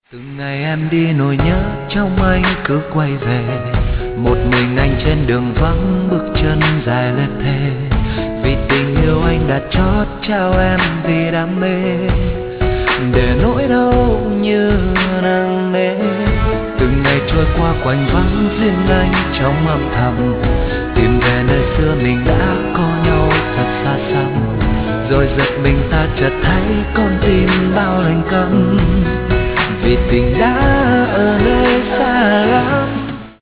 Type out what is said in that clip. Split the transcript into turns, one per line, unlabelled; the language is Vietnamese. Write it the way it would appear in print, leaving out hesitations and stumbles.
Từng ngày em đi nỗi nhớ trong anh cứ quay về, một mình anh trên đường vắng bước chân dài lê thê. Vì tình yêu anh đã chót trao em vì đam mê, để nỗi đau như nặng nề. Từng ngày trôi qua quanh vắng riêng anh trong âm thầm, tìm về nơi xưa mình đã có nhau thật xa xăm. Rồi giật mình ta chợt thấy con tim bao lạnh câm, vì tình đã ở nơi xa lắm.